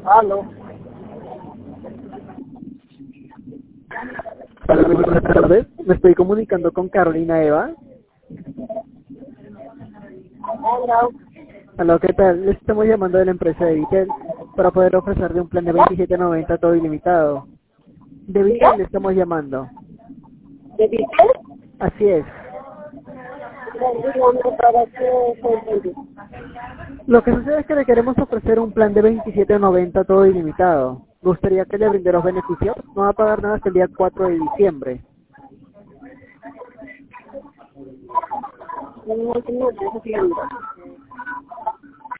Aló. Hola, muy buenas tardes. Me estoy comunicando con Carolina Eva. Hola. Hola, ¿qué tal? Le estamos llamando de la empresa de Vitel para poder ofrecerle un plan de 27.90 todo ilimitado. De ¿Diga? Vitel le estamos llamando. ¿De Vitel? Así es. Dígame para qué se entiende. Lo que sucede es que le queremos ofrecer un plan de 27.90 todo ilimitado. ¿Gustaría que le brinde los beneficios? No va a pagar nada hasta el día 4 de diciembre. No, no, no, dígame.